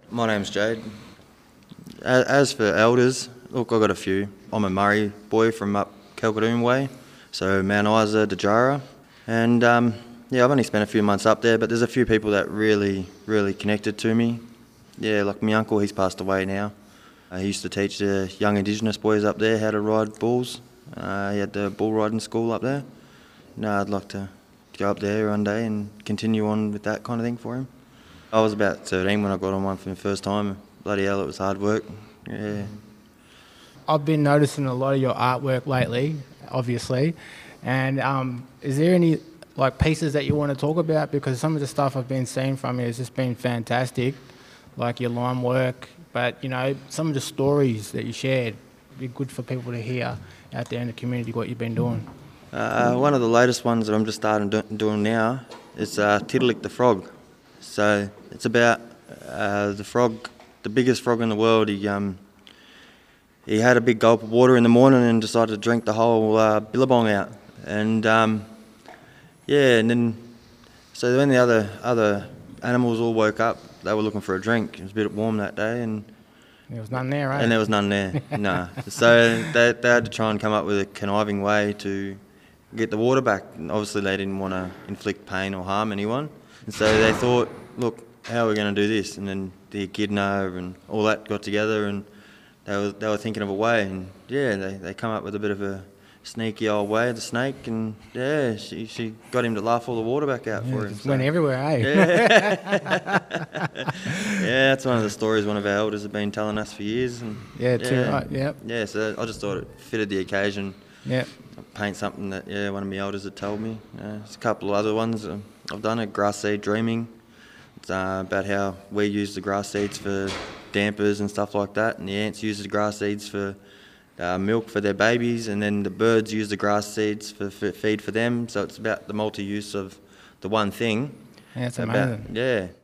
My name's Jade. As for elders, look, I've got a few. I'm a Murray boy from up Kalkadoon way, so Mount Isa, Dajara. And yeah, I've only spent a few months up there, but there's a few people that really connected to me. Yeah, like my uncle, he's passed away now. He used to teach the young Indigenous boys up there how to ride bulls. He had the bull riding school up there. No, I'd like to go up there one day and continue on with that kind of thing for him. I was about 13 when I got on one for the first time. Bloody hell, it was hard work. Yeah. I've been noticing a lot of your artwork lately, obviously. And is there any pieces that you want to talk about? Because some of the stuff I've been seeing from you has just been fantastic, like your line work. But, some of the stories that you shared would be good for people to hear out there in the community what you've been doing. One of the latest ones that I'm just starting doing now is Tiddalik the Frog. So it's about the frog, the biggest frog in the world. He had a big gulp of water in the morning and decided to drink the whole billabong out. And and then so when the other animals all woke up, they were looking for a drink. It was a bit warm that day, and there was none there, right? And there was none there. No. So they had to try and come up with a conniving way to get the water back. Obviously, they didn't want to inflict pain or harm anyone, and so they thought, look, how are we going to do this? And then the echidna and all that got together, and they were thinking of a way, and yeah, they come up with a bit of a sneaky old way, the snake, and yeah, she got him to laugh all the water back out for him. It went everywhere, eh? Yeah. Yeah, that's one of the stories one of our elders have been telling us for years. And too right, yep. Yeah, so I just thought it fitted the occasion. Yep. Paint something that, one of my elders had told me. There's a couple of other ones I've done, grass seed dreaming. It's about how we use the grass seeds for dampers and stuff like that, and the ants use the grass seeds for milk for their babies, and then the birds use the grass seeds for feed for them. So it's about the multi-use of the one thing. Yeah, it's amazing. Yeah.